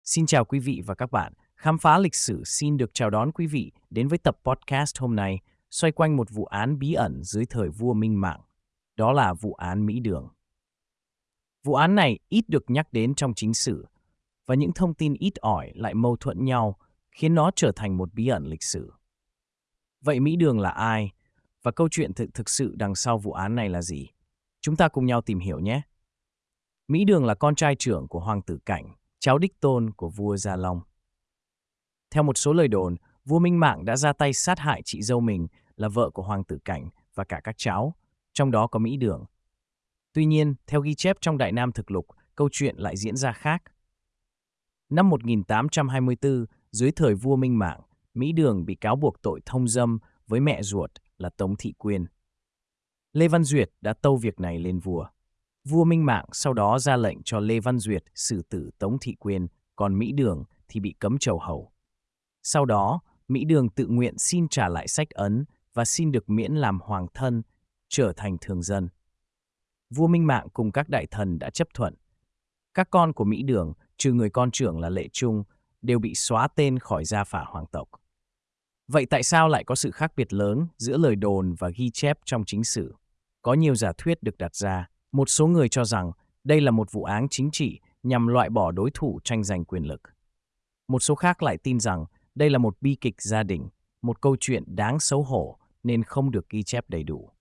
Xin chào quý vị và các bạn. Khám phá lịch sử xin được chào đón quý vị đến với tập podcast hôm nay xoay quanh một vụ án bí ẩn dưới thời vua Minh Mạng. Đó là vụ án Mỹ Đường. Vụ án này ít được nhắc đến trong chính sử và những thông tin ít ỏi lại mâu thuẫn nhau khiến nó trở thành một bí ẩn lịch sử. Vậy Mỹ Đường là ai? Và câu chuyện thực sự đằng sau vụ án này là gì? Chúng ta cùng nhau tìm hiểu nhé. Mỹ Đường là con trai trưởng của Hoàng tử Cảnh, cháu đích tôn của vua Gia Long. Theo một số lời đồn, vua Minh Mạng đã ra tay sát hại chị dâu mình là vợ của Hoàng tử Cảnh và cả các cháu, trong đó có Mỹ Đường. Tuy nhiên, theo ghi chép trong Đại Nam Thực Lục, câu chuyện lại diễn ra khác. Năm 1824, dưới thời vua Minh Mạng, Mỹ Đường bị cáo buộc tội thông dâm với mẹ ruột là Tống Thị Quyên. Lê Văn Duyệt đã tâu việc này lên vua. Vua Minh Mạng sau đó ra lệnh cho Lê Văn Duyệt xử tử Tống Thị Quyên, còn Mỹ Đường thì bị cấm chầu hầu. Sau đó, Mỹ Đường tự nguyện xin trả lại sách ấn và xin được miễn làm hoàng thân, trở thành thường dân. Vua Minh Mạng cùng các đại thần đã chấp thuận. Các con của Mỹ Đường, trừ người con trưởng là Lệ Trung, đều bị xóa tên khỏi gia phả hoàng tộc. Vậy tại sao lại có sự khác biệt lớn giữa lời đồn và ghi chép trong chính sử? Có nhiều giả thuyết được đặt ra. Một số người cho rằng đây là một vụ án chính trị nhằm loại bỏ đối thủ tranh giành quyền lực. Một số khác lại tin rằng đây là một bi kịch gia đình, một câu chuyện đáng xấu hổ nên không được ghi chép đầy đủ.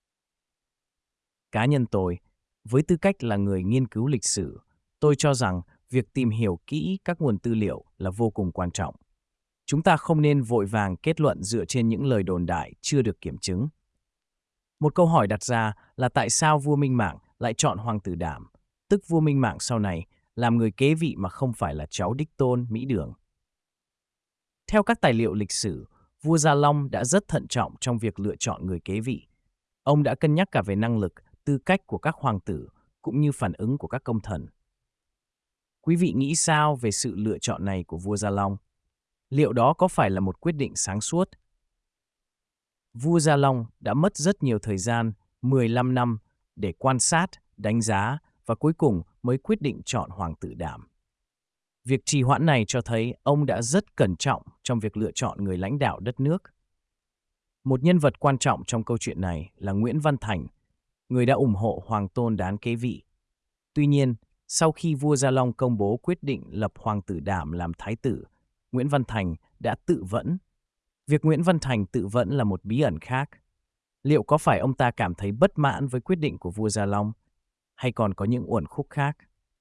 Cá nhân tôi, với tư cách là người nghiên cứu lịch sử, tôi cho rằng việc tìm hiểu kỹ các nguồn tư liệu là vô cùng quan trọng. Chúng ta không nên vội vàng kết luận dựa trên những lời đồn đại chưa được kiểm chứng. Một câu hỏi đặt ra là tại sao vua Minh Mạng lại chọn Hoàng tử Đảm, tức vua Minh Mạng sau này, làm người kế vị mà không phải là cháu đích tôn Mỹ Đường. Theo các tài liệu lịch sử, vua Gia Long đã rất thận trọng trong việc lựa chọn người kế vị. Ông đã cân nhắc cả về năng lực, tư cách của các hoàng tử, cũng như phản ứng của các công thần. Quý vị nghĩ sao về sự lựa chọn này của vua Gia Long? Liệu đó có phải là một quyết định sáng suốt? Vua Gia Long đã mất rất nhiều thời gian, 15 năm, để quan sát, đánh giá và cuối cùng mới quyết định chọn Hoàng tử Đảm. Việc trì hoãn này cho thấy ông đã rất cẩn trọng trong việc lựa chọn người lãnh đạo đất nước. Một nhân vật quan trọng trong câu chuyện này là Nguyễn Văn Thành, người đã ủng hộ Hoàng Tôn Đán kế vị. Tuy nhiên, sau khi vua Gia Long công bố quyết định lập Hoàng tử Đảm làm thái tử, Nguyễn Văn Thành đã tự vẫn. Việc Nguyễn Văn Thành tự vẫn là một bí ẩn khác. Liệu có phải ông ta cảm thấy bất mãn với quyết định của vua Gia Long, hay còn có những uẩn khúc khác?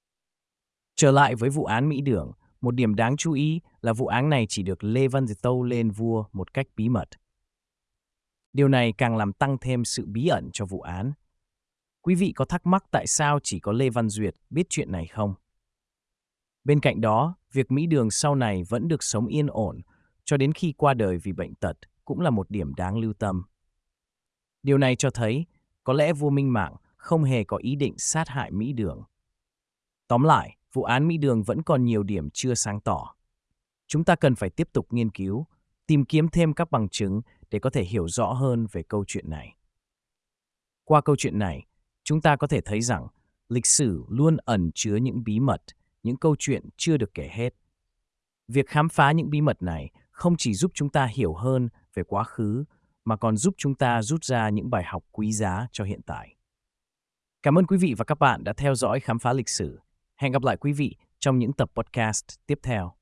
Trở lại với vụ án Mỹ Đường, một điểm đáng chú ý là vụ án này chỉ được Lê Văn Duyệt tâu lên vua một cách bí mật. Điều này càng làm tăng thêm sự bí ẩn cho vụ án. Quý vị có thắc mắc tại sao chỉ có Lê Văn Duyệt biết chuyện này không? Bên cạnh đó, việc Mỹ Đường sau này vẫn được sống yên ổn cho đến khi qua đời vì bệnh tật cũng là một điểm đáng lưu tâm. Điều này cho thấy có lẽ vua Minh Mạng không hề có ý định sát hại Mỹ Đường. Tóm lại, vụ án Mỹ Đường vẫn còn nhiều điểm chưa sáng tỏ. Chúng ta cần phải tiếp tục nghiên cứu, tìm kiếm thêm các bằng chứng để có thể hiểu rõ hơn về câu chuyện này. Qua câu chuyện này, chúng ta có thể thấy rằng lịch sử luôn ẩn chứa những bí mật, những câu chuyện chưa được kể hết. Việc khám phá những bí mật này không chỉ giúp chúng ta hiểu hơn về quá khứ, mà còn giúp chúng ta rút ra những bài học quý giá cho hiện tại. Cảm ơn quý vị và các bạn đã theo dõi khám phá lịch sử. Hẹn gặp lại quý vị trong những tập podcast tiếp theo.